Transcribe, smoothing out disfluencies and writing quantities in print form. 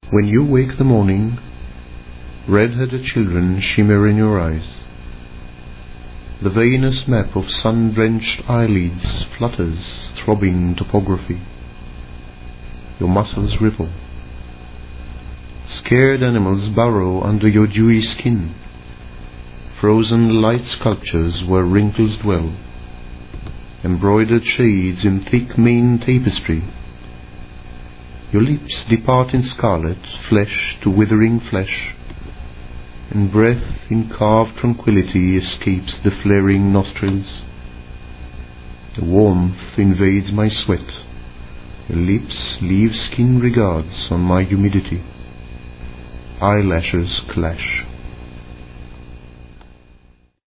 When you wake the morning, red-headed children shimmer in your eyes. The veinous map of sun-drenched eyelids flutters, throbbing topography. Your muscles ripple. Scared animals burrow under your dewy skin. Frozen light sculptures where wrinkles dwell. Embroidered shades in thick mane tapestry. Your lips depart in scarlet, flesh to withering flesh, and breath in carved tranquility escapes the flaring nostrils. The warmth invades my sweat. Your lips leave skin regards on my humidity. Eyelashes clash.